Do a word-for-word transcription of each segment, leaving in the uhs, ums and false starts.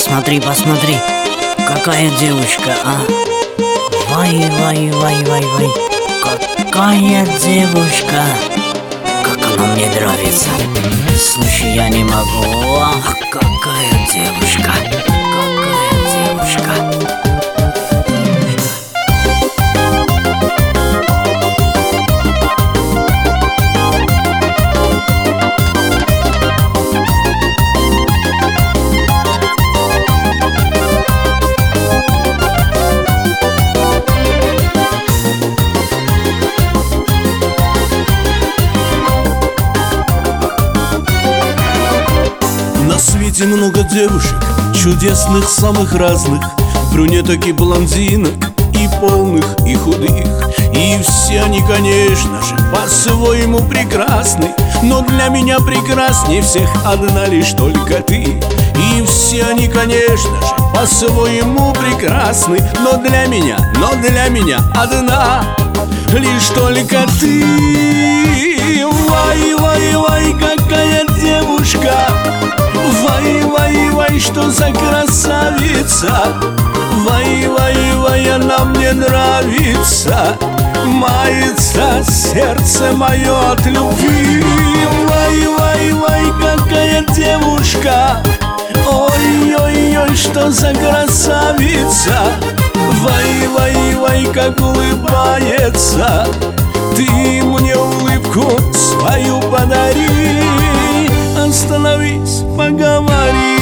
Посмотри, посмотри, какая девушка, а? Вай, вай, вай, вай, вай. Какая девушка. Как она мне нравится. Слушай, я не могу. Ах, какая девушка. Какая девушка. На свете много девушек, чудесных, самых разных, брюнеток и блондинок, и полных, и худых. И все они, конечно же, по-своему прекрасны, но для меня прекрасней всех одна лишь только ты. И все они, конечно же, по-своему прекрасны, но для меня, но для меня одна лишь только ты. Вай, вай, вай, какая девушка. Вай, вай, вай, что за красавица. Вай, вай, вай, она мне нравится. Мается сердце мое от любви. Вай, вай, вай, какая девушка. Ой, ой, ой, что за красавица. Вай, вай, вай, как улыбается. Ты мне улыбку свою подари. Остановись, поговори.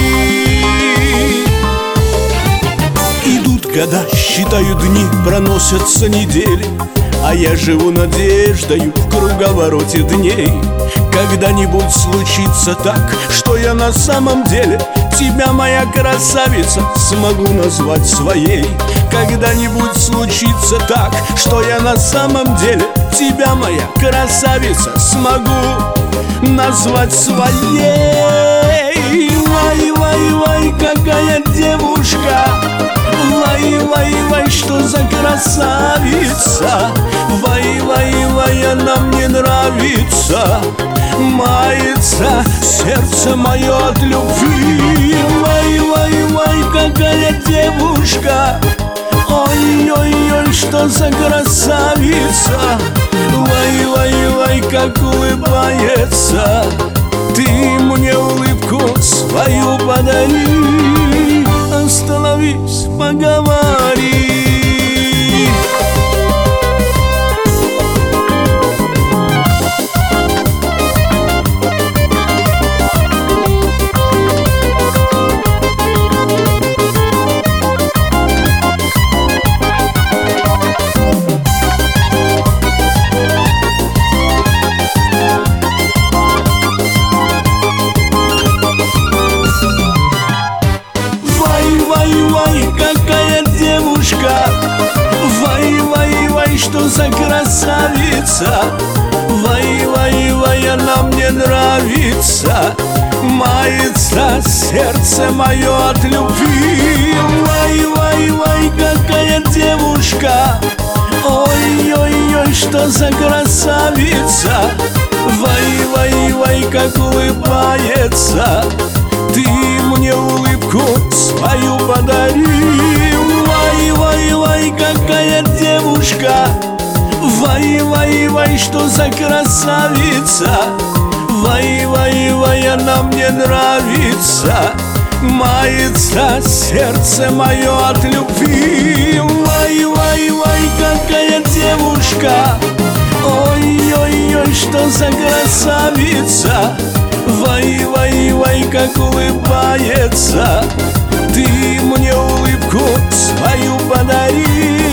Идут года, считаю дни, проносятся недели, а я живу надеждою в круговороте дней. Когда-нибудь случится так, что я на самом деле тебя, моя красавица, смогу назвать своей. Когда-нибудь случится так, что я на самом деле тебя, моя красавица, смогу назвать своей. Вай, вай, вай, какая девушка. Вай, вай, вай, что за красавица. Вай, вай, вай, она мне нравится. Мается сердце мое от любви. Вай, вай, вай, какая девушка. Ой, ой, ой, что за красавица. Вай, вай, вай, как улыбается. Ты мне улыбку свою подари. Остановись, поговори. Какая девушка. Вай, вай, вай, что за красавица. Вай, вай, вай, она мне нравится. Мается сердце мое от любви. Вай, вай, вай, какая девушка. Ой, ой, ой, что за красавица. Вай, вай, вай, как улыбается. Ты мне улыбку свою подари. Вай, вай, вай, какая девушка. Вай, вай, вай, что за красавица. Вай, вай, вай, она мне нравится. Мается сердце мое от любви. Вай, вай, вай, какая девушка. Ой, ой, ой, что за красавица. Вай, вай, вай, как улыбается. Ты мне улыбку свою подари.